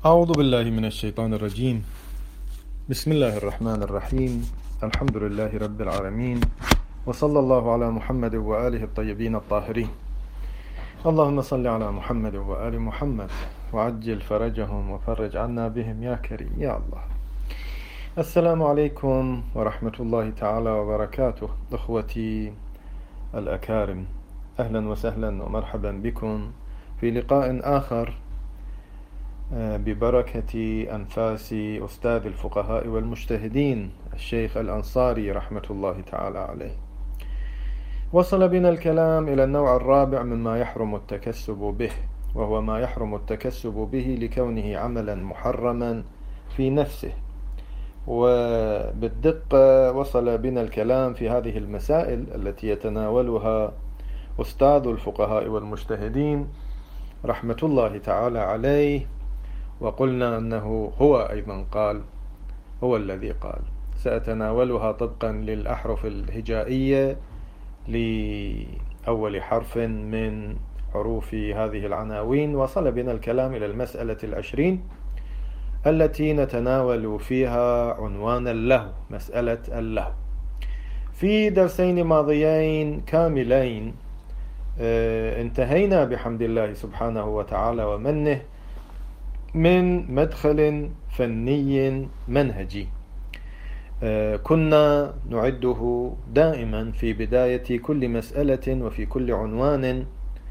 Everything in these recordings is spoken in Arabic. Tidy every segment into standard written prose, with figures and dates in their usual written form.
أعوذ بالله من الشيطان الرجيم. بسم الله الرحمن الرحيم. الحمد لله رب العالمين، وصلى الله على محمد وآله الطيبين الطاهرين. اللهم صل على محمد وآل محمد وعجل فرجهم وفرج عنا بهم يا كريم يا الله. السلام عليكم ورحمة الله تعالى وبركاته. أخوتي الأكارم، أهلا وسهلا ومرحبا بكم في لقاء آخر ببركة أنفاس أستاذ الفقهاء والمجتهدين الشيخ الأنصاري رحمة الله تعالى عليه. وصل بنا الكلام إلى النوع الرابع مما يحرم التكسب به، وهو ما يحرم التكسب به لكونه عملا محرما في نفسه. وبالدقة وصل بنا الكلام في هذه المسائل التي يتناولها أستاذ الفقهاء والمجتهدين رحمة الله تعالى عليه، وقلنا أنه هو أيضا قال، هو الذي قال. سأتناولها طبقا للأحرف الهجائية لأول حرف من حروف هذه العناوين. وصل بنا الكلام إلى المسألة 20 التي نتناول فيها عنوان اللهو، مسألة اللهو. في درسين ماضيين كاملين انتهينا بحمد الله سبحانه وتعالى ومنه من مدخل فني منهجي كنا نعده دائما في بداية كل مسألة وفي كل عنوان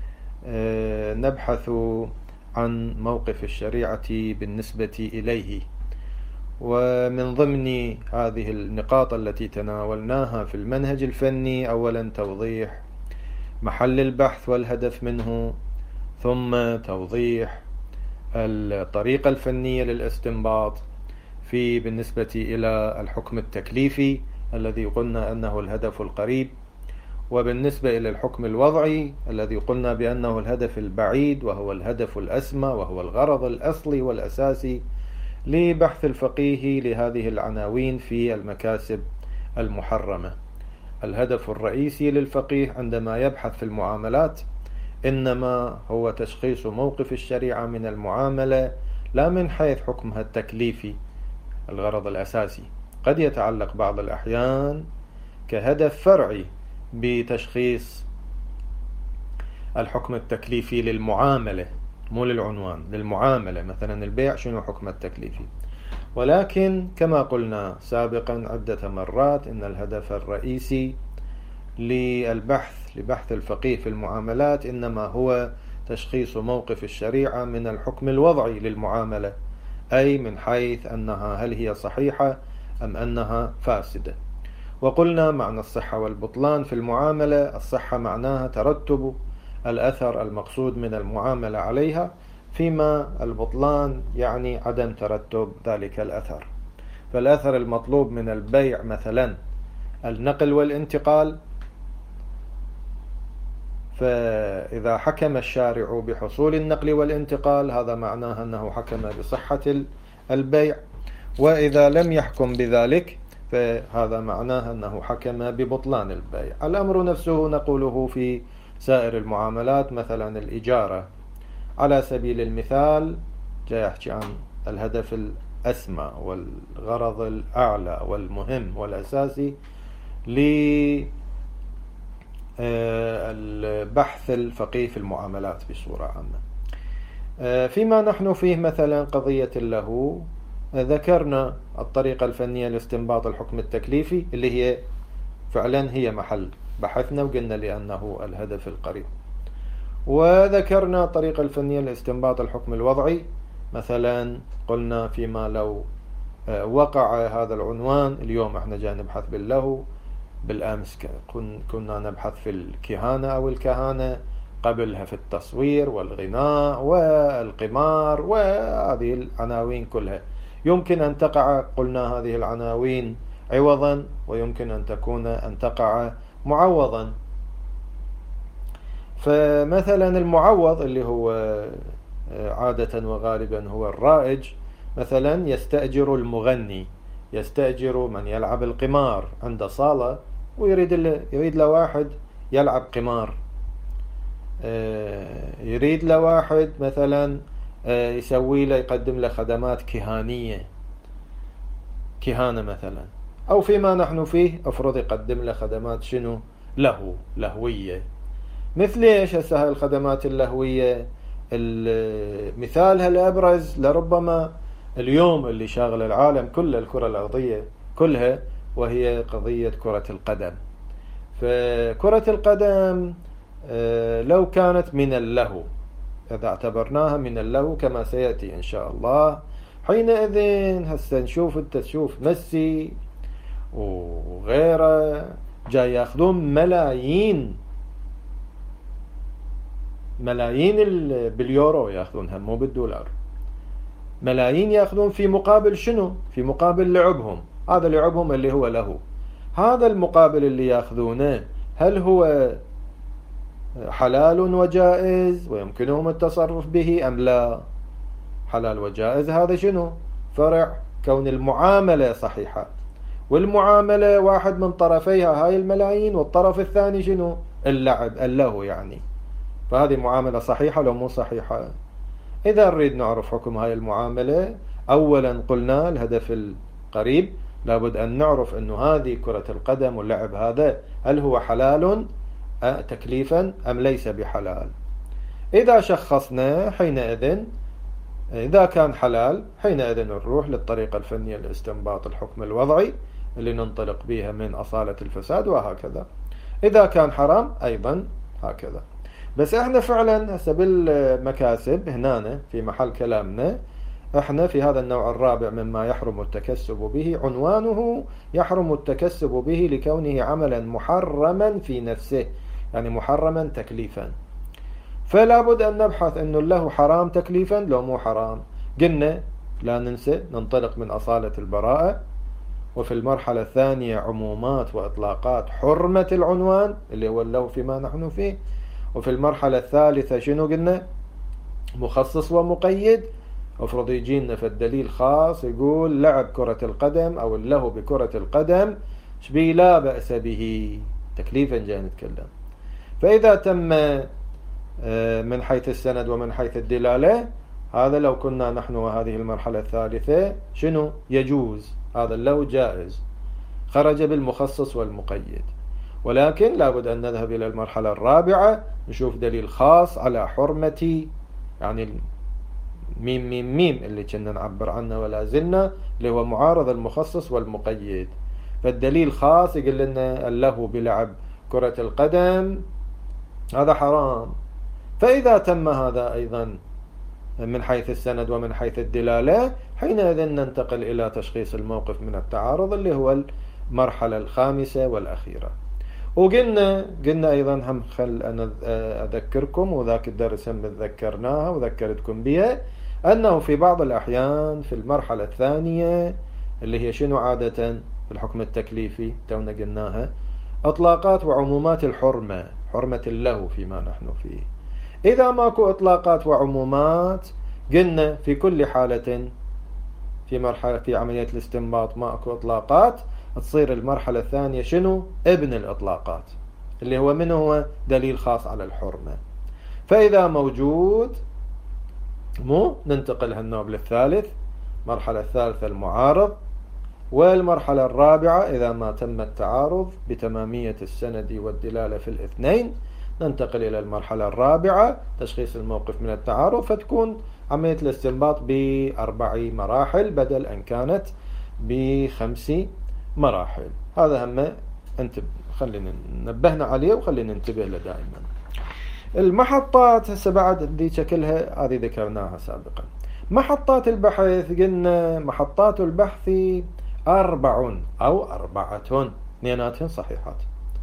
نبحث عن موقف الشريعة بالنسبة إليه. ومن ضمن هذه النقاط التي تناولناها في المنهج الفني، أولا توضيح محل البحث والهدف منه، ثم توضيح الطريقة الفنية للاستنباط في بالنسبة إلى الحكم التكليفي الذي قلنا أنه الهدف القريب، وبالنسبة إلى الحكم الوضعي الذي قلنا بأنه الهدف البعيد وهو الهدف الأسمى وهو الغرض الأصلي والأساسي لبحث الفقيه لهذه العناوين في المكاسب المحرمة. الهدف الرئيسي للفقيه عندما يبحث في المعاملات إنما هو تشخيص موقف الشريعة من المعاملة، لا من حيث حكمها التكليفي الغرض الأساسي. قد يتعلق بعض الأحيان كهدف فرعي بتشخيص الحكم التكليفي للمعاملة، مو للعنوان، للمعاملة. مثلا البيع شنو حكم التكليفي؟ ولكن كما قلنا سابقا عدة مرات إن الهدف الرئيسي لبحث الفقيه في المعاملات إنما هو تشخيص موقف الشريعة من الحكم الوضعي للمعاملة، أي من حيث أنها هل هي صحيحة أم أنها فاسدة. وقلنا معنى الصحة والبطلان في المعاملة، الصحة معناها ترتب الأثر المقصود من المعاملة عليها، فيما البطلان يعني عدم ترتب ذلك الأثر. فالأثر المطلوب من البيع مثلا النقل والانتقال، فإذا حكم الشارع بحصول النقل والانتقال هذا معناه أنه حكم بصحة البيع، وإذا لم يحكم بذلك فهذا معناه أنه حكم ببطلان البيع. الأمر نفسه نقوله في سائر المعاملات، مثلا الإجارة على سبيل المثال جاي يحكي عن الهدف الأسمى والغرض الأعلى والمهم والأساسي البحث الفقيه في المعاملات بصورة عامة. فيما نحن فيه مثلا قضية اللهو، ذكرنا الطريقة الفنية لاستنباط الحكم التكليفي اللي هي فعلا هي محل بحثنا، وقلنا لأنه الهدف القريب. وذكرنا الطريقة الفنية لاستنباط الحكم الوضعي، مثلا قلنا فيما لو وقع هذا العنوان، اليوم احنا جاي نبحث باللهو، بالأمس كنا نبحث في الكهانة أو الكهانة، قبلها في التصوير والغناء والقمار، وهذه العناوين كلها يمكن أن تقع، قلنا هذه العناوين عوضا، ويمكن أن تقع معوضا. فمثلا المعوض اللي هو عادة وغالبا هو الرائج، مثلا يستأجر المغني، يستأجر من يلعب القمار عند صالة، ويريد له واحد يلعب قمار، يريد له واحد مثلا يسوي له يقدم له خدمات كهانية، كهانة مثلا، أو فيما نحن فيه أفرض يقدم له خدمات شنو لهوية. مثل ايش هسه هاي الخدمات اللهوية؟ مثالها الأبرز لربما اليوم اللي شاغل العالم كله، الكرة الأرضية كلها، وهي قضية كرة القدم. فكرة القدم لو كانت من اللهو، إذا اعتبرناها من اللهو كما سيأتي إن شاء الله، حينئذ هسه نشوف، انت تشوف ميسي وغيره جاي ياخذون ملايين باليورو ياخذونها، مو بالدولار، ملايين ياخذون في مقابل شنو؟ في مقابل لعبهم، هذا لعبهم اللي هو له. هذا المقابل اللي ياخذونه هل هو حلال وجائز ويمكنهم التصرف به أم لا؟ حلال وجائز هذا شنو؟ فرع كون المعاملة صحيحة، والمعاملة واحد من طرفيها هاي الملايين، والطرف الثاني شنو؟ اللعب اللهو يعني. فهذه معاملة صحيحة لو مو صحيحة؟ إذا نريد نعرف حكم هاي المعاملة، أولا قلنا الهدف القريب لابد أن نعرف أنه هذه كرة القدم واللعب هذا هل هو حلال تكليفا أم ليس بحلال. إذا شخصنا حينئذ إذا كان حلال حينئذ نروح للطريقة الفنية لاستنباط الحكم الوضعي اللي ننطلق بها من أصالة الفساد، وهكذا. إذا كان حرام أيضا هكذا. بس احنا فعلا هسه بالمكاسب هنا في محل كلامنا، احنا في هذا النوع الرابع مما يحرم التكسب به، عنوانه يحرم التكسب به لكونه عملا محرما في نفسه، يعني محرما تكليفا. فلا بد أن نبحث أنه له حرام تكليفا لو مو حرام. قلنا لا ننسى ننطلق من أصالة البراءة، وفي المرحلة الثانية عمومات وإطلاقات حرمة العنوان اللي هو له فيما نحن فيه، وفي المرحلة الثالثة شنو قلنا؟ مخصص ومقيد. افرض يجينا في الدليل خاص يقول لعب كرة القدم أو اللهو بكرة القدم شبيه لا بأس به، تكليفا جاي نتكلم. فإذا تم من حيث السند ومن حيث الدلالة، هذا لو كنا نحن وهذه المرحلة الثالثة شنو؟ يجوز، هذا اللهو جائز، خرج بالمخصص والمقيد. ولكن لابد أن نذهب إلى المرحلة الرابعة نشوف دليل خاص على حرمة، يعني ميم ميم ميم اللي كنا نعبر عنه ولا زلنا، اللي هو معارض المخصص والمقيد. فالدليل خاص يقول لنا اللهو بلعب كرة القدم هذا حرام. فإذا تم هذا أيضا من حيث السند ومن حيث الدلالة، حينئذ ننتقل إلى تشخيص الموقف من التعارض اللي هو المرحلة الخامسة والأخيرة. وقلنا أيضا هم خل أنا أذكركم، وذاك الدرس هم ذكرناها وذكرتكم بها، أنه في بعض الأحيان في المرحلة الثانية اللي هي شنو عادة في الحكم التكليفي تونا قلناها، إطلاقات وعمومات الحرمة، حرمة اللهو فيما نحن فيه. إذا ماكو إطلاقات وعمومات قلنا في كل حالة في مرحلة في عملية الاستنباط ماكو إطلاقات، تصير المرحلة الثانية شنو؟ ابن الإطلاقات، اللي هو من هو؟ دليل خاص على الحرمة. فإذا موجود مو ننتقل هالنوع للثالث، مرحلة الثالثة المعارض. والمرحلة الرابعة إذا ما تم التعارض بتمامية السند والدلالة في الاثنين، ننتقل إلى المرحلة الرابعة تشخيص الموقف من التعارض، فتكون عملية الاستنباط ب4 مراحل بدل أن كانت ب5 مراحل. هذا هم خلينا نبهنا عليه وخلينا ننتبه له دائما. المحطات هسه بعد ذي شكلها هذه ذكرناها سابقا. محطات البحث قلنا محطات البحث 4 أو 4، اثنيناتهم صحيحات،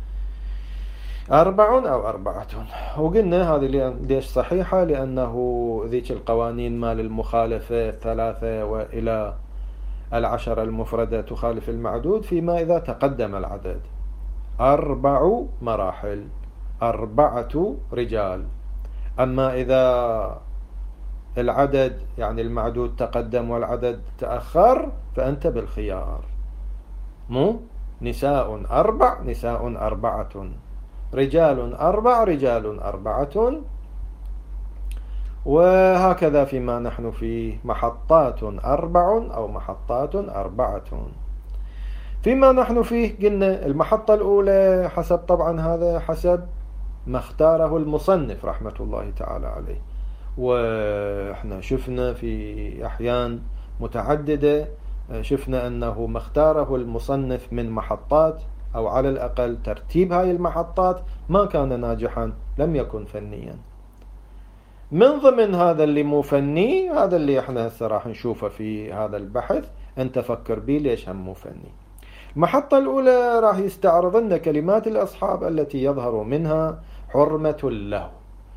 4 أو 4. وقلنا هذه ليش صحيحة؟ لأنه ذيك القوانين مال المخالفة 3 وإلى 10 المفردة تخالف المعدود فيما إذا تقدم العدد. 4 مراحل، 4 رجال. أما إذا العدد يعني المعدود تقدم والعدد تأخر فأنت بالخيار، مو نساء 4 نساء 4، رجال 4 رجال 4. وهكذا فيما نحن فيه محطات 4 أو محطات 4. فيما نحن فيه قلنا المحطة الأولى حسب طبعا هذا حسب ما اختاره المصنف رحمة الله تعالى عليه، وإحنا شفنا في أحيان متعددة شفنا أنه ما اختاره المصنف من محطات أو على الأقل ترتيب هاي المحطات ما كان ناجحا، لم يكن فنيا. من ضمن هذا اللي مو فني هذا اللي احنا هسه راح نشوفه في هذا البحث، انت فكر بيه ليش هم مو فني. المحطة الأولى راح يستعرض لنا كلمات الأصحاب التي يظهر منها حرمة اللهو،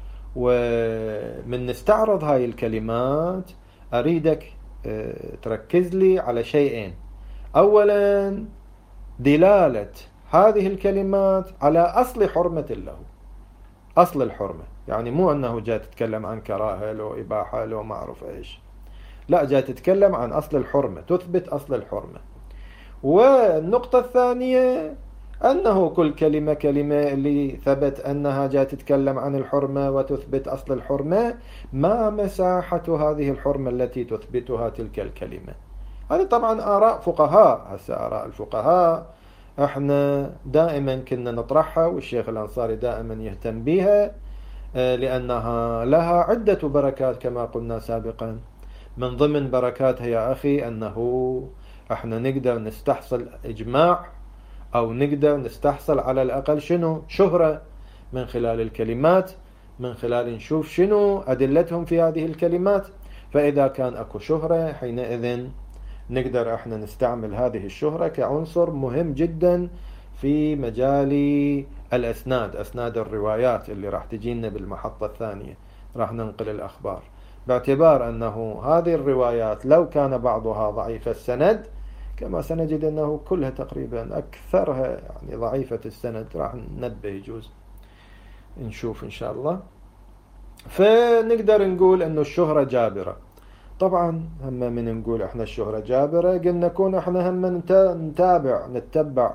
ومن نستعرض هاي الكلمات أريدك تركز لي على شيئين. أولا دلالة هذه الكلمات على أصل حرمة اللهو، أصل الحرمة، يعني مو أنه جاء تتكلم عن كراهة لو إباحة لو ما أعرف إيش، لا جاء تتكلم عن أصل الحرمة، تثبت أصل الحرمة. والنقطة الثانية أنه كل كلمة اللي ثبت أنها جاء تتكلم عن الحرمة وتثبت أصل الحرمة، ما مساحة هذه الحرمة التي تثبتها تلك الكلمة. هذه طبعا آراء فقهاء، هسه آراء الفقهاء احنا دائما كنا نطرحها، والشيخ الأنصاري دائما يهتم بها لأنها لها عدة بركات كما قلنا سابقا. من ضمن بركاتها يا أخي أنه احنا نقدر نستحصل إجماع أو نقدر نستحصل على الأقل شنو شهرة من خلال الكلمات، من خلال نشوف شنو أدلتهم في هذه الكلمات. فإذا كان أكو شهرة حينئذ نقدر احنا نستعمل هذه الشهرة كعنصر مهم جدا في مجال الأسناد، أسناد الروايات اللي راح تجينا بالمحطة الثانية، راح ننقل الأخبار، باعتبار أنه هذه الروايات لو كان بعضها ضعيف السند كما سنجد أنه كلها تقريبا أكثرها يعني ضعيفة السند، راح ننبه يجوز نشوف إن شاء الله. فنقدر نقول أنه الشهرة جابرة. طبعا هم من نقول احنا الشهرة جابرة قلنا نكون احنا هم نتبع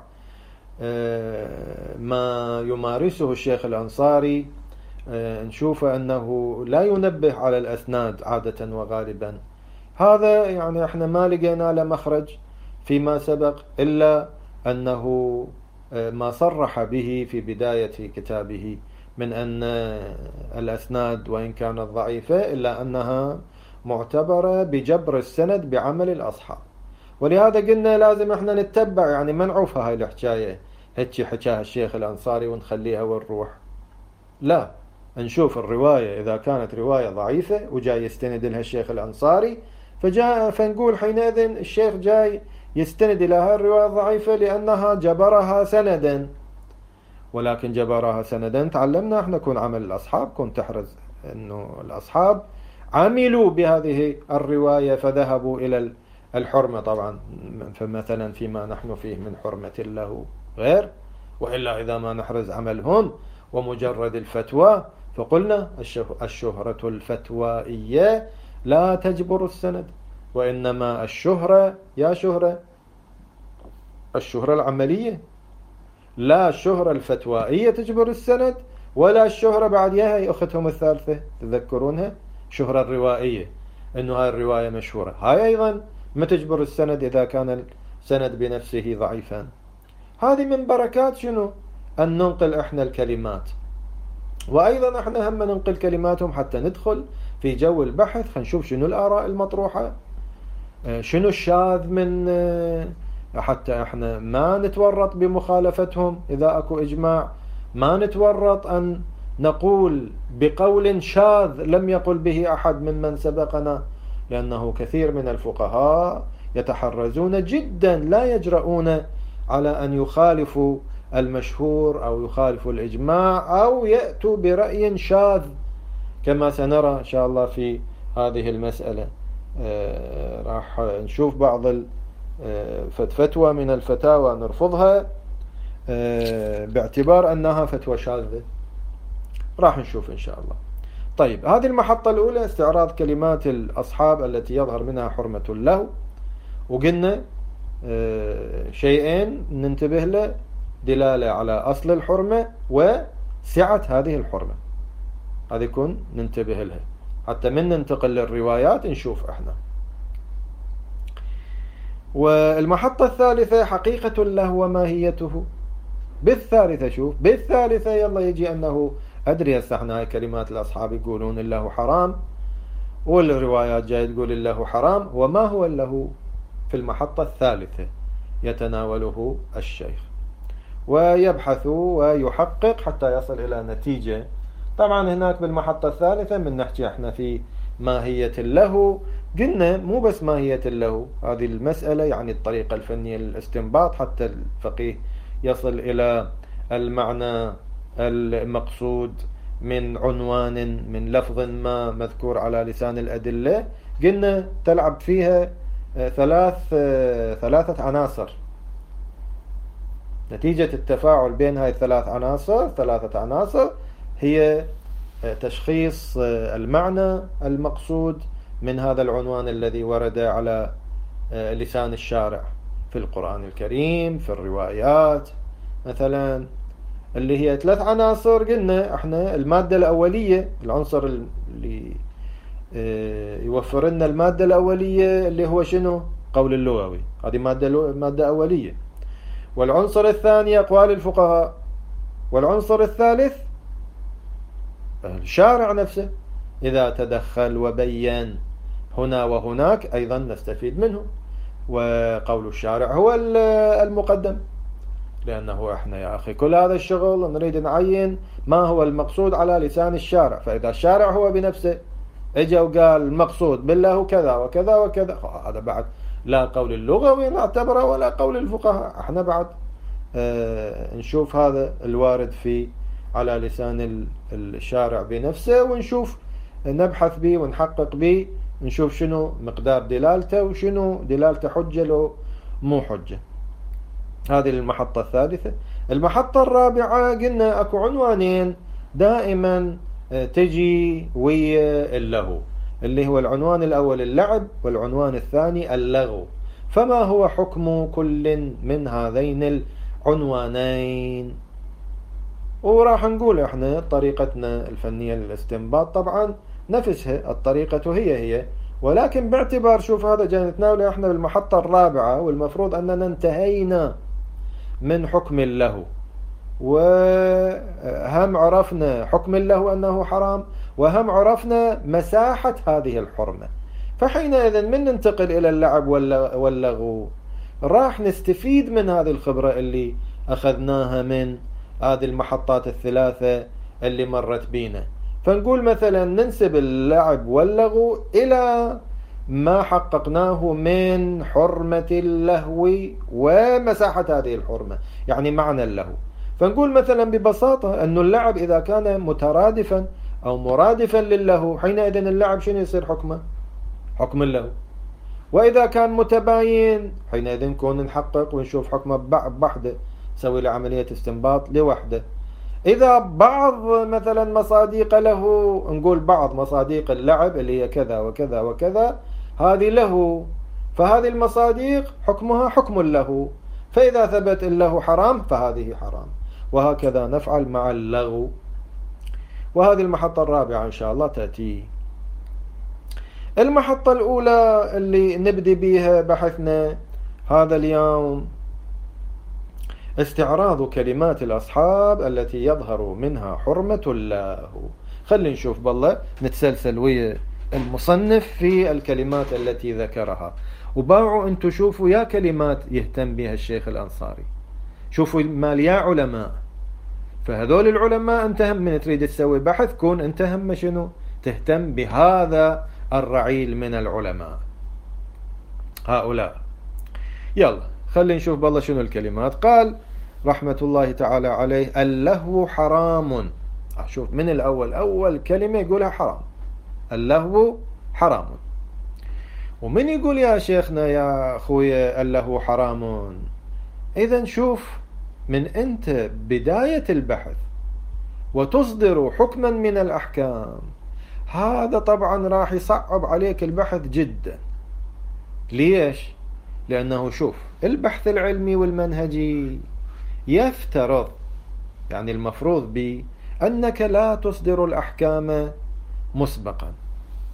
ما يمارسه الشيخ الأنصاري، نشوف أنه لا ينبه على الأسناد عادة وغالبا. هذا يعني احنا ما لقينا له مخرج فيما سبق إلا أنه ما صرح به في بداية كتابه من أن الأسناد وإن كانت ضعيفة إلا أنها معتبرة بجبر السند بعمل الأصحاب. ولهذا قلنا لازم احنا نتبع، يعني ما نعوف هاي الحكاية هيك حكاها الشيخ الأنصاري ونخليها ونروح، لا، نشوف الرواية إذا كانت رواية ضعيفة وجاي يستند لها الشيخ الأنصاري فنقول حينئذ الشيخ جاي يستند إلى هاي الرواية الضعيفة لأنها جبرها سندا. ولكن جبرها سندا تعلمنا احنا كون عمل الأصحاب، كون تحرز أنه الأصحاب عملوا بهذه الرواية فذهبوا إلى الحرمة طبعا، فمثلا فيما نحن فيه من حرمة الله غير، وإلا إذا ما نحرز عملهم ومجرد الفتوى فقلنا الشهرة الفتوائية لا تجبر السند، وإنما الشهرة يا شهرة الشهرة العملية، لا الشهرة الفتوائية تجبر السند، ولا الشهرة بعد ياها أختهم الثالثة تذكرونها شهرة الروائية، إنه هاي الرواية مشهورة، هاي أيضا ما تجبر السند إذا كان السند بنفسه ضعيفا. هذه من بركات شنو أن ننقل إحنا الكلمات، وأيضا إحنا هم ننقل كلماتهم حتى ندخل في جو البحث، خنشوف شنو الآراء المطروحة، شنو الشاذ من، حتى إحنا ما نتورط بمخالفتهم إذا أكو إجماع، ما نتورط أن نقول بقول شاذ لم يقل به أحد ممن سبقنا، لأنه كثير من الفقهاء يتحرزون جدا لا يجرؤون على أن يخالفوا المشهور أو يخالفوا الإجماع أو يأتوا برأي شاذ كما سنرى إن شاء الله في هذه المسألة. راح نشوف بعض فتوى من الفتاوى نرفضها باعتبار أنها فتوى شاذة، راح نشوف إن شاء الله. طيب هذه المحطة الأولى استعراض كلمات الأصحاب التي يظهر منها حرمة اللهو، وقلنا شيئين ننتبه له، دلالة على أصل الحرمة وسعة هذه الحرمة، هذه كن ننتبه لها. حتى من ننتقل للروايات نشوف احنا. والمحطة الثالثة حقيقة له وماهيته. بالثالثة شوف، بالثالثة يلا يجي أنه أدري هسه احنا هاي كلمات الأصحاب يقولون الله حرام، والروايات جاي تقول الله حرام، وما هو الله في المحطة الثالثة يتناوله الشيخ ويبحث ويحقق حتى يصل إلى نتيجة. طبعا هناك بالمحطة الثالثة من نحكي احنا في ماهية له، قلنا مو بس ماهية له، هذه المسألة يعني الطريقة الفنية للاستنباط حتى الفقيه يصل إلى المعنى المقصود من عنوان من لفظ ما مذكور على لسان الأدلة. قلنا تلعب فيها ثلاثة عناصر. نتيجة التفاعل بين هاي ثلاثة عناصر هي تشخيص المعنى المقصود من هذا العنوان الذي ورد على لسان الشارع في القرآن الكريم، في الروايات مثلا، اللي هي 3 عناصر. قلنا احنا المادة الأولية، العنصر اللي يوفر لنا المادة الأولية اللي هو شنو؟ قول اللغوي، هذه مادة أولية. والعنصر الثاني أقوال الفقهاء. والعنصر الثالث الشارع نفسه، إذا تدخل وبين هنا وهناك أيضا نستفيد منه. وقول الشارع هو المقدم، لأنه احنا يا أخي كل هذا الشغل نريد نعين ما هو المقصود على لسان الشارع. فإذا الشارع هو بنفسه اجا وقال المقصود بالله كذا وكذا وكذا، هذا بعد لا قول اللغوي نعتبره ولا قول الفقهاء، احنا بعد نشوف هذا الوارد في على لسان الشارع بنفسه، ونشوف نبحث به ونحقق به، نشوف شنو مقدار دلالته وشنو دلالته حجة لو مو حجة. هذه المحطة الثالثة. المحطة الرابعة قلنا اكو عنوانين دائما تجي ويا اللهو، اللي هو العنوان الأول اللعب، والعنوان الثاني اللغو. فما هو حكم كل من هذين العنوانين؟ وراح نقول احنا طريقتنا الفنية للاستنباط طبعا نفسها، الطريقة هي، ولكن باعتبار شوف هذا جاي نتناوله احنا بالمحطة الرابعة، والمفروض أننا انتهينا من حكم اللهو، وهم عرفنا حكم اللهو أنه حرام، وهم عرفنا مساحة هذه الحرمة. فحينئذ من ننتقل إلى اللعب واللغو راح نستفيد من هذه الخبرة اللي أخذناها من هذه المحطات الثلاثة اللي مرت بينا. فنقول مثلا ننسب اللعب واللغو إلى ما حققناه من حرمة اللهو ومساحة هذه الحرمة، يعني معنى اللهو. فنقول مثلا ببساطة أن اللعب إذا كان مترادفا أو مرادفا للهو، حينئذ اللعب شنو يصير حكمه؟ حكم اللهو. وإذا كان متباين حينئذ نكون نحقق ونشوف حكمه بوحده، نسوي له عملية استنباط لوحده. إذا بعض مثلا مصاديق له، نقول بعض مصاديق اللعب اللي هي كذا وكذا وكذا هذه له، فهذه المصاديق حكمها حكم اللهو، فإذا ثبت اللهو حرام فهذه حرام. وهكذا نفعل مع اللغو. وهذه المحطة الرابعة إن شاء الله تأتي. المحطة الأولى اللي نبدي بها بحثنا هذا اليوم استعراض كلمات الأصحاب التي يظهر منها حرمة اللهو. خلينا نشوف بالله نتسلسل ويا المصنف في الكلمات التي ذكرها، وباعوا أن تشوفوا يا كلمات يهتم بها الشيخ الأنصاري، شوفوا مال يا علماء. فهذول العلماء أنت هم من تريد تسوي بحث كون أنت هم شنو تهتم بهذا الرعيل من العلماء هؤلاء. يلا خلينا نشوف بالله شنو الكلمات. قال رحمة الله تعالى عليه اللهو حرام. شوف من الأول أول كلمة يقولها حرام، اللهو حرام. ومن يقول يا شيخنا يا أخويا اللهو حرام؟ إذن شوف من أنت بداية البحث وتصدر حكما من الأحكام، هذا طبعا راح يصعب عليك البحث جدا. ليش؟ لأنه شوف البحث العلمي والمنهجي يفترض، يعني المفروض بأنك لا تصدر الأحكام مسبقا،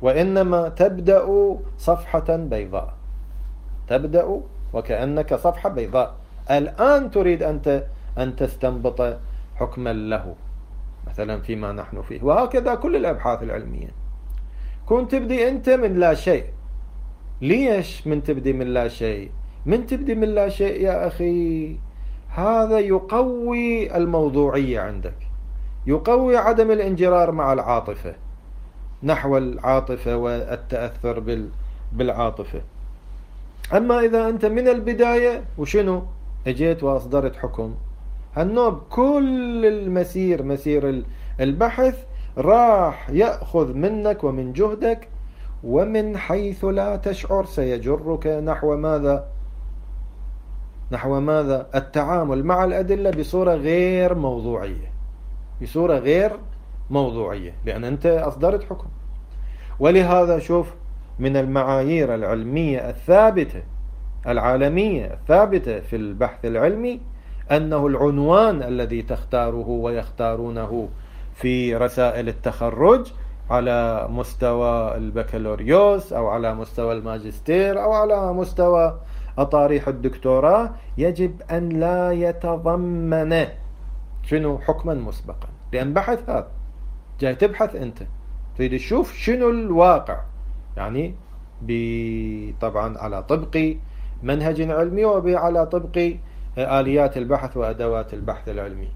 وإنما تبدأ صفحة بيضاء، تبدأ وكأنك صفحة بيضاء، الآن تريد أن تستنبط حكما له مثلا فيما نحن فيه. وهكذا كل الأبحاث العلمية، كنت تبدي أنت من لا شيء. ليش من تبدي من لا شيء؟ من تبدي من لا شيء يا أخي هذا يقوي الموضوعية عندك، يقوي عدم الانجرار مع العاطفة، نحو العاطفة والتأثر بالعاطفة. أما إذا أنت من البداية وشنو اجيت وأصدرت حكم، هالنوب كل المسير، مسير البحث راح يأخذ منك ومن جهدك، ومن حيث لا تشعر سيجرك نحو ماذا؟ نحو ماذا؟ التعامل مع الأدلة بصورة غير موضوعية، بصورة غير موضوعية، لأن أنت أصدرت حكم. ولهذا شوف من المعايير العلمية الثابتة العالمية الثابتة في البحث العلمي أنه العنوان الذي تختاره ويختارونه في رسائل التخرج على مستوى البكالوريوس أو على مستوى الماجستير أو على مستوى أطاريح الدكتوراه يجب أن لا يتضمن شنو؟ حكما مسبقا. لأن بحث هذا جاي تبحث أنت، تريد تشوف شنو الواقع، يعني طبعا على طبق منهج علمي وعلى طبق آليات البحث وأدوات البحث العلمي.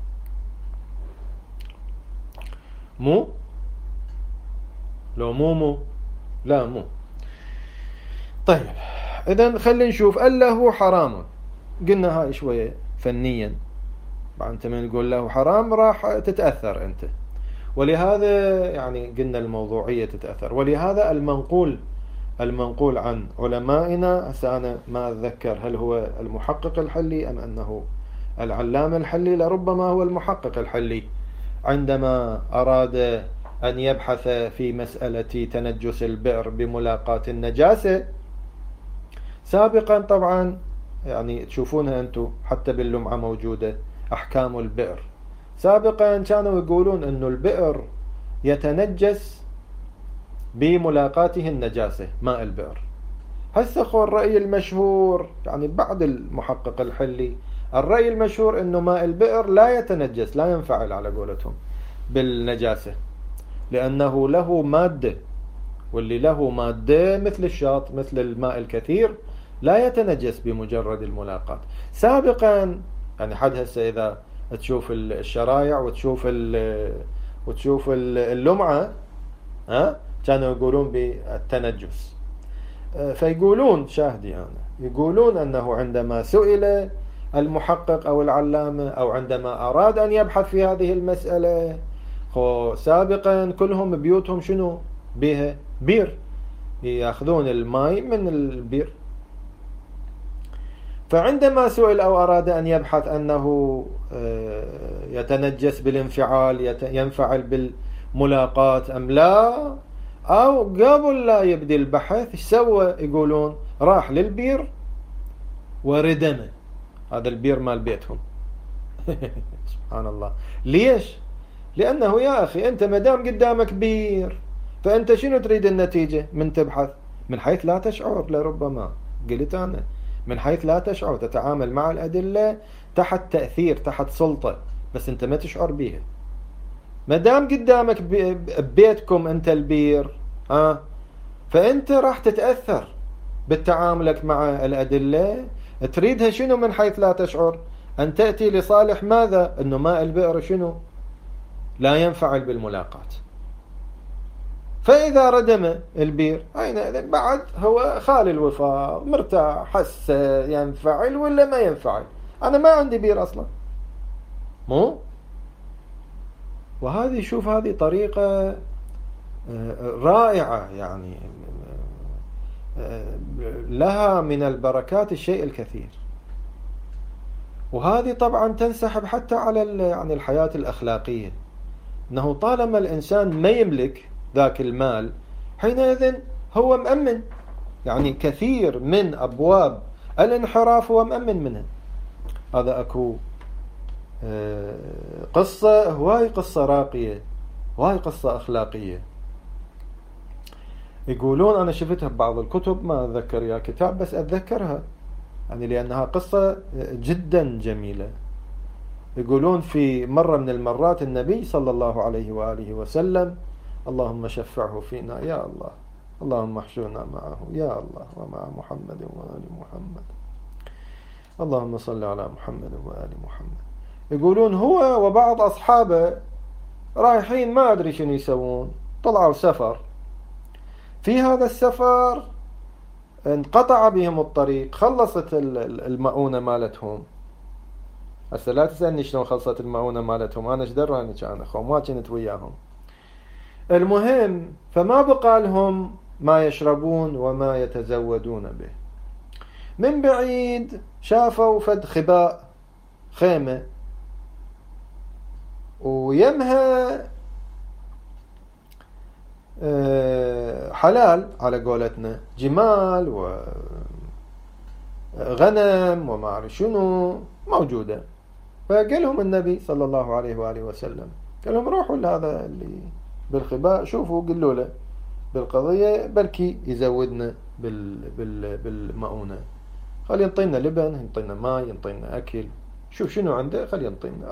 مو لو مو لا مو. طيب إذن خلينا نشوف أله حرام. قلنا هاي شوية فنيا، بعد أنت من نقول له حرام راح تتأثر أنت، ولهذا يعني قلنا الموضوعية تتأثر. ولهذا المنقول عن علمائنا، هسه أنا ما أتذكر هل هو المحقق الحلي أم أنه العلامة الحلي، لربما هو المحقق الحلي، عندما أراد أن يبحث في مسألة تنجس البئر بملاقاة النجاسة سابقا، طبعا يعني تشوفونها أنتم حتى باللمعة موجودة أحكام البئر، سابقا كانوا يقولون أنه البئر يتنجس بملاقاته النجاسة ماء البئر. هسه خو الرأي المشهور يعني بعد المحقق الحلي، الرأي المشهور أنه ماء البئر لا يتنجس، لا ينفعل على قولتهم بالنجاسة، لأنه له مادة، واللي له مادة مثل الشاط مثل الماء الكثير لا يتنجس بمجرد الملاقاة. سابقا يعني حد هسه إذا تشوف الشرايع وتشوف اللمعة كانوا يقولون بالتنجس، فيقولون شاهدي أنا يقولون أنه عندما سئل المحقق أو العلامة أو عندما أراد أن يبحث في هذه المسألة، سابقا كلهم بيوتهم شنو بها؟ بير، يأخذون الماء من البير. فعندما سئل أو أراد أن يبحث أنه يتنجس بالانفعال، ينفعل بالملاقاة أم لا، أو قبل لا يبدي البحث ايش سوى؟ يقولون راح للبير وردمه، هذا البير مال بيتهم. سبحان الله. ليش؟ لأنه يا أخي أنت مدام قدامك بير، فأنت شنو تريد النتيجة من تبحث؟ من حيث لا تشعر، لربما قلت أنا من حيث لا تشعر تتعامل مع الأدلة تحت تأثير، تحت سلطة، بس أنت ما تشعر بيها. مدام قدامك ببيتكم أنت البير، فأنت راح تتأثر بالتعاملك مع الأدلة، تريدها شنو من حيث لا تشعر؟ أن تأتي لصالح ماذا؟ أنه ماء البئر شنو؟ لا ينفعل بالملاقاة. فإذا ردم البير أين بعد هو خالي الوفاض، مرتاح، حس ينفعل ولا ما ينفعل، أنا ما عندي بير أصلا، مو؟ وهذه شوف هذه طريقة رائعة، يعني لها من البركات الشيء الكثير. وهذه طبعا تنسحب حتى على يعني الحياة الأخلاقية، أنه طالما الإنسان ما يملك ذاك المال حينئذ هو مأمن، يعني كثير من أبواب الانحراف هو مأمن منها. هذا أكو قصة، هواي قصة راقية، هواي قصة أخلاقية. يقولون أنا شفتها ببعض الكتب، ما أتذكر يا كتاب بس أتذكرها يعني لأنها قصة جدا جميلة. يقولون في مرة من المرات النبي صلى الله عليه وآله وسلم اللهم شفعه فينا يا الله، اللهم احشرنا معه يا الله ومع محمد وآل محمد، اللهم صل على محمد وآل محمد. يقولون هو وبعض أصحابه رايحين ما أدري شنو يسوون، طلعوا سفر، في هذا السفر انقطع بهم الطريق، خلصت المؤونة مالتهم. هسه لا تسألني شلون خلصت المؤونة مالتهم، أنا ايش دراني كان أخو، ما كنت وياهم. المهم فما بقى لهم ما يشربون وما يتزودون به. من بعيد شافوا فد خباء، خيمة، ويمها حلال على قولتنا، جمال وغنم وما أعرف شنو موجودة. فقال لهم النبي صلى الله عليه وآله وسلم، قال لهم روحوا لهذا اللي بالخباء شوفوا قلوا له بالقضية بلكي يزودنا بالمؤونة، خلي ينطينا لبن، ينطينا ماء، ينطينا أكل، شوف شنو عنده خلي ينطينا.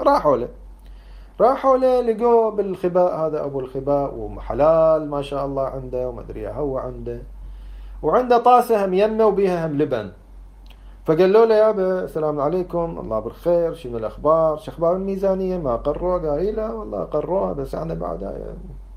راحوا له لقوا بالخباء هذا أبو الخباء وحلال ما شاء الله عنده وما أدري هو عنده، وعنده طاسة هم يمه وبيها هم لبن. فقالوا له يا أبا السلام عليكم، الله بالخير، شنو الأخبار، شو أخبار الميزانية ما قروها؟ قال لا والله قروها بس أنا بعد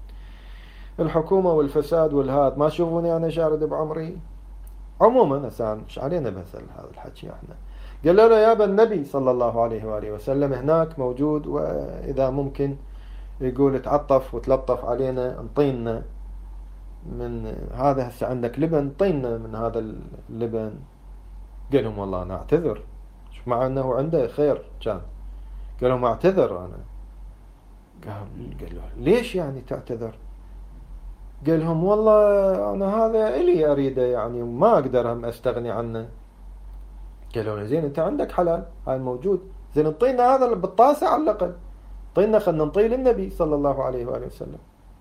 الحكومة والفساد والهاد ما شوفوني أنا شارد بعمري. عموما هسه مش علينا بس هذا الحكي احنا. قالوا له يا أبا النبي صلى الله عليه وآله وسلم هناك موجود، وإذا ممكن يقول تعطف وتلطف علينا انطينا من هذا، هسه عندك لبن انطينا من هذا اللبن. قال لهم والله أنا أعتذر، شوف مع أنه عنده خير كان، قال لهم أعتذر أنا. قال له ليش يعني تعتذر؟ قال لهم والله أنا هذا إلي أريده يعني ما أقدر هم أستغني عنه. قالوا له زين أنت عندك حلال هاي موجود، زين انطينا هذا بالطاسة على الأقل، طينا خلنا نطيه للنبي صلى الله عليه وآله وسلم.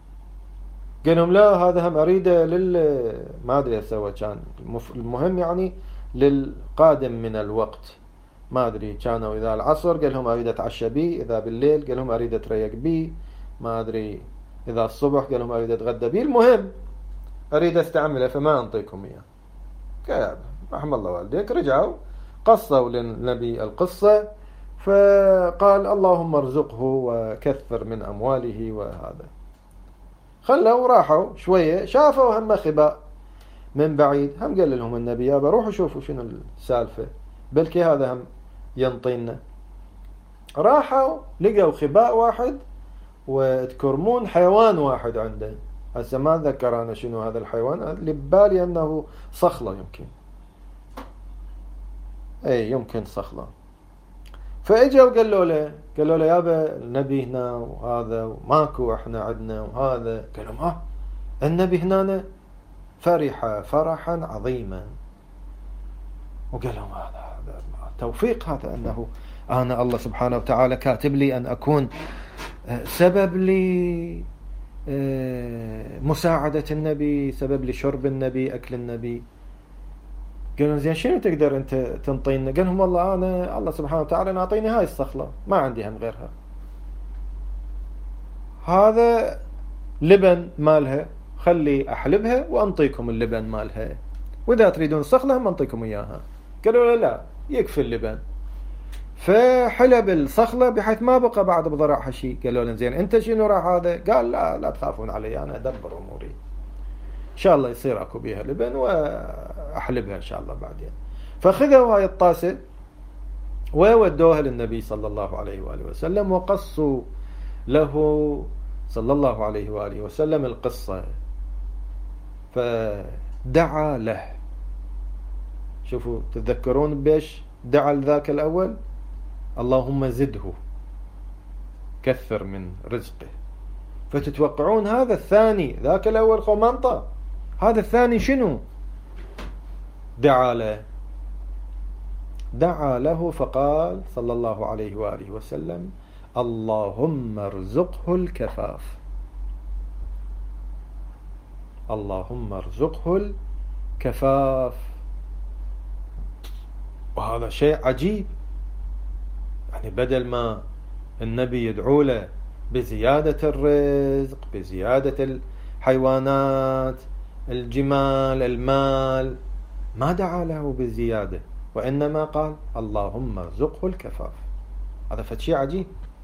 قال لهم لا هذا هم أريده ما أدري سوى كان، المهم يعني للقادم من الوقت، ما أدري كانوا إذا العصر قال لهم أريد أتعشى بيه، إذا بالليل قال لهم أريد أتريق بيه، ما أدري إذا الصبح قال لهم أريد أتغدى بيه، المهم أريد أستعمله فما أنطيكم إياه. قال رحم الله والديك. رجعوا قصوا للنبي القصة، فقال اللهم ارزقه وكثر من أمواله. وهذا خلوا راحوا شوية شافوا هم خباء من بعيد، هم قال لهم النبي يابا روحوا شوفوا شنو السالفة بلكي هذا هم ينطينا. راحوا لقوا خباء واحد وتكرمون حيوان واحد عنده، هسه ما ذكر أنا شنو هذا الحيوان، اللي ببالي أنه صخلة يمكن، أي يمكن صخلة. فاجوا قالوا له يابا النبي هنا وهذا وماكو احنا عندنا وهذا. قال لهم النبي هنا، فرح فرحا عظيما. وقال لهم هذا توفيق، هذا أنه أنا الله سبحانه وتعالى كاتب لي أن أكون سبب لمساعدة النبي، سبب لشرب النبي، أكل النبي. قالوا زين شنو تقدر أنت تنطينا؟ قال لهم والله أنا الله سبحانه وتعالى نعطيني هاي الصخلة ما عندي هم غيرها، هذا لبن مالها خلي أحلبها وأنطيكم اللبن مالها، وإذا تريدون الصخلة هم أنطيكم إياها. قالوا لا يكفي اللبن. فحلب الصخلة بحيث ما بقى بعد بضرعها شيء. قالوا له زين أنت شنو راح هذا؟ قال لا تخافون علي أنا أدبر أموري، إن شاء الله يصير أكو بيها لبن وأحلبها إن شاء الله بعدين. فخذوا هاي الطاسة وودوها للنبي صلى الله عليه وآله وسلم، وقصوا له صلى الله عليه وآله وسلم القصة. فدعا له، شوفوا تتذكرون بيش دعا لذاك الأول؟ اللهم زده، كثر من رزقه. فتتوقعون هذا الثاني، ذاك الأول خمنطة، هذا الثاني شنو؟ دعا له فقال صلى الله عليه وآله وسلم اللهم ارزقه الكفاف. اللهم ارزقه الكفاف. وهذا شيء عجيب، يعني بدل ما النبي يدعو له بزيادة الرزق، بزيادة الحيوانات، الجمال، المال، ما دعا له بالزيادة، وإنما قال اللهم ارزقه الكفاف. هذا فشيء عجيب.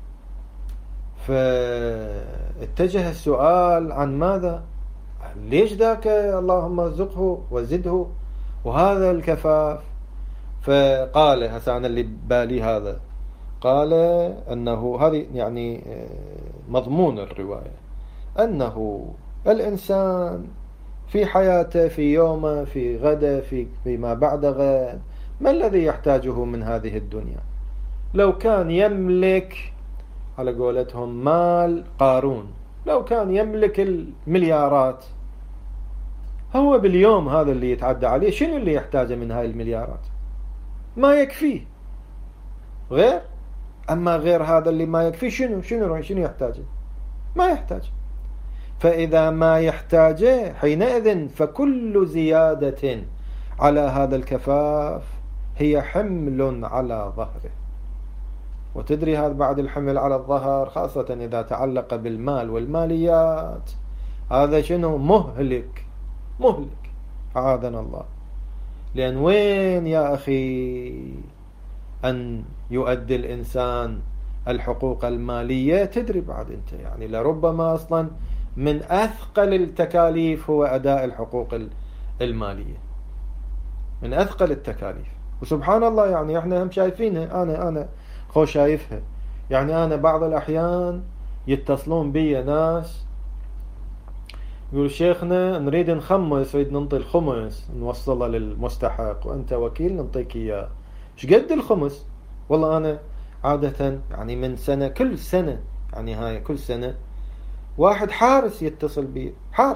فاتجه السؤال عن ماذا؟ ليش ذاك اللهم ارزقه وزده وهذا الكفاف؟ فقال، هسه أنا اللي بالي هذا، قال أنه هذه يعني مضمون الرواية، أنه الإنسان في حياته، في يومه، في غده، فيما بعد غد، ما الذي يحتاجه من هذه الدنيا؟ لو كان يملك على قولتهم مال قارون، لو كان يملك المليارات، هو باليوم هذا اللي يتعدى عليه شنو اللي يحتاجه من هاي المليارات؟ ما يكفيه. غير أما غير هذا اللي ما يكفيه شنو يحتاجه؟ ما يحتاج. فإذا ما يحتاجه حينئذ فكل زيادة على هذا الكفاف هي حمل على ظهره. وتدري هذا بعد الحمل على الظهر، خاصة إذا تعلق بالمال والماليات، هذا شنو؟ مهلك. أعاذنا الله. لأن وين يا أخي أن يؤدي الإنسان الحقوق المالية؟ تدري بعد أنت يعني لربما أصلا من أثقل التكاليف هو أداء الحقوق المالية، من أثقل التكاليف. وسبحان الله يعني احنا هم شايفينها، أنا خوش شايفها. يعني أنا بعض الأحيان يتصلون بي ناس يقول شيخنا نريد نخمس، نريد ننطي الخمس نوصله للمستحق، وأنت وكيل ننطيك إياه. ايش قد الخمس؟ والله أنا عادة يعني من سنة، كل سنة يعني هاي كل سنة واحد حارس يتصل بي،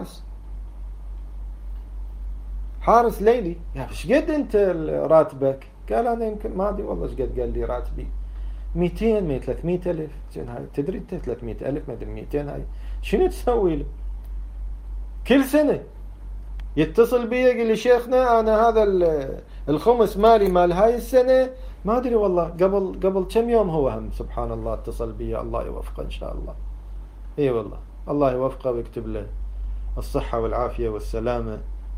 حارس ليلي، يعني ايش قد انت راتبك؟ قال انا يمكن ما ادري والله ايش قد، قال لي راتبي 200 300 الف. زين هاي تدري انت 300 الف ما ادري 200 هاي شنو تسوي له؟ كل سنة يتصل بي يقول لي شيخنا انا هذا الخمس مالي مال هاي السنة ما ادري والله. قبل كم يوم هو هم سبحان الله اتصل بي، الله يوفقه ان شاء الله. اي والله الله يوفقه ويكتب له الصحة والعافية والسلامة.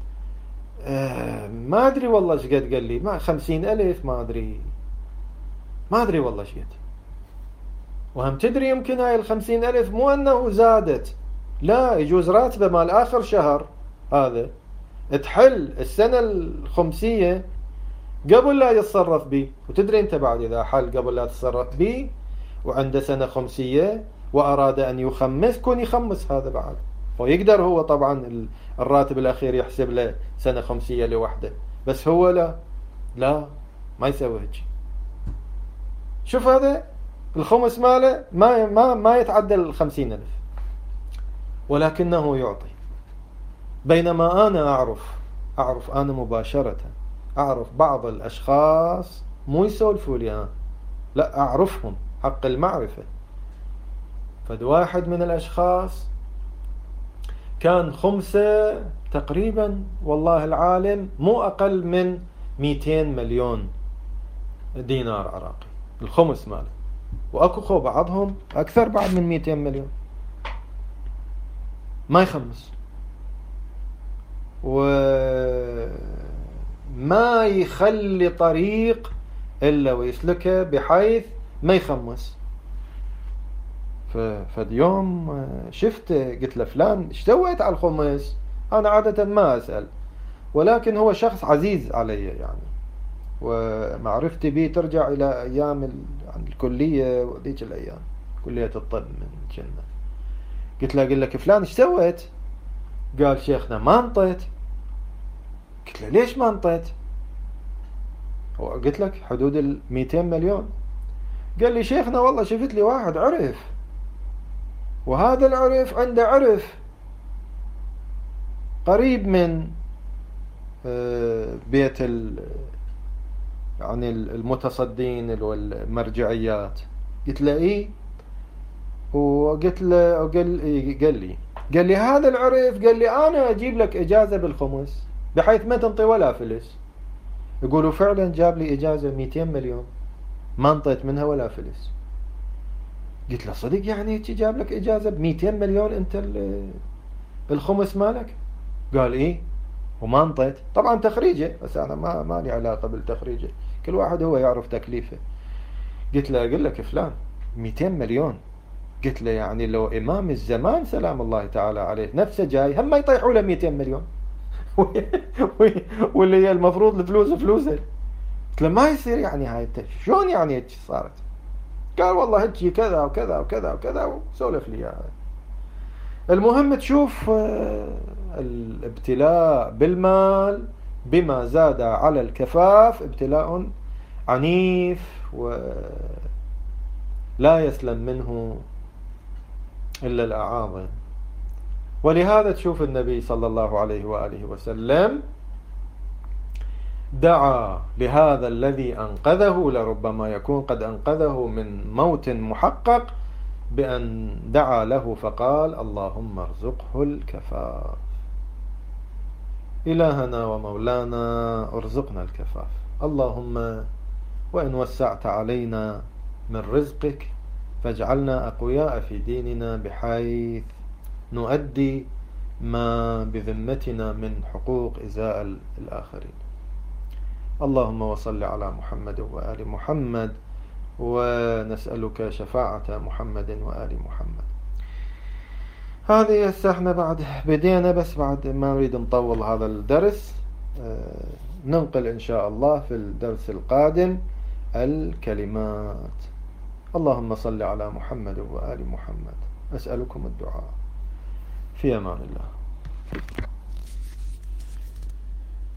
ما ادري والله ايش قد، قال لي ما 50 الف ما ادري والله ايش قد. وهم تدري يمكن هاي 50 الف مو انه زادت، لا، يجوز راتبه مال اخر شهر هذا تحل السنة الخمسية قبل لا يتصرف بي. وتدري انت بعد اذا حل قبل لا تتصرف بي وعنده سنة خمسية واراد ان يخمس، كون يخمس هذا بعد، ويقدر هو طبعا الراتب الاخير يحسب له سنة خمسية لوحده، بس هو لا ما يسوي هيك. شوف هذا الخمس ماله ما يتعدى 50 ألف، ولكنه يعطي. بينما أنا أعرف أنا مباشرة أعرف بعض الأشخاص مو يسولفوا لي، لا أعرفهم حق المعرفة. فد واحد من الأشخاص كان خمسة تقريبا والله العالم مو أقل من 200 مليون دينار عراقي الخمس ماله، وأكو بعضهم أكثر بعد من 200 مليون ما يخمس، وما يخلي طريق إلا ويسلكه بحيث ما يخمس. فاليوم شفته قلت له فلان ايش سويت على الخمس؟ أنا عادة ما أسأل، ولكن هو شخص عزيز علي يعني، ومعرفتي به ترجع إلى أيام الكلية وذيك الأيام كلية الطب من جنة. قلت له أقول لك فلان ايش سويت؟ قال شيخنا ما انطيت. قلت له ليش ما انطيت؟ قلت لك حدود 200 مليون. قال لي شيخنا والله شفت لي واحد عرف، وهذا العرف عنده عرف قريب من بيت يعني المتصدين والمرجعيات. قلت له ايه، وقلت له قال لي قال لي هذا العرف، قال لي أنا أجيب لك إجازة بالخمس بحيث ما تنطي ولا فلس. يقولوا فعلا جاب لي إجازة 200 مليون ما انطيت منها ولا فلس. قلت له صدق يعني جاب لك إجازة ب200 مليون أنت الخمس مالك؟ قال إيه وما انطيت. طبعا تخريجه، بس أنا ما لي علاقة بالتخريجه، كل واحد هو يعرف تكليفه. قلت له أقول لك فلان 200 مليون، قلت له يعني لو إمام الزمان سلام الله تعالى عليه نفسه جاي هم ما يطيحوا له 200 مليون واللي هي المفروض الفلوس فلوسه. قلت له ما يصير يعني هاي شلون يعني هيك صارت؟ قال والله هيك كذا وكذا وكذا وكذا وسولف لي يعني. المهم تشوف الابتلاء بالمال بما زاد على الكفاف ابتلاء عنيف ولا يسلم منه إلا الأعاظم. ولهذا تشوف النبي صلى الله عليه وآله وسلم دعا لهذا الذي أنقذه، لربما يكون قد أنقذه من موت محقق، بأن دعا له فقال اللهم ارزقه الكفاف. إلهنا ومولانا ارزقنا الكفاف. اللهم وإن وسعت علينا من رزقك فاجعلنا أقوياء في ديننا بحيث نؤدي ما بذمتنا من حقوق إزاء الآخرين. اللهم وصل على محمد وآل محمد، ونسألك شفاعة محمد وآل محمد. هذه هسه احنا بعد بدينا، بس بعد ما نريد نطول هذا الدرس، ننقل إن شاء الله في الدرس القادم الكلمات. اللهم صل على محمد وآل محمد. أسألكم الدعاء. في أمان الله.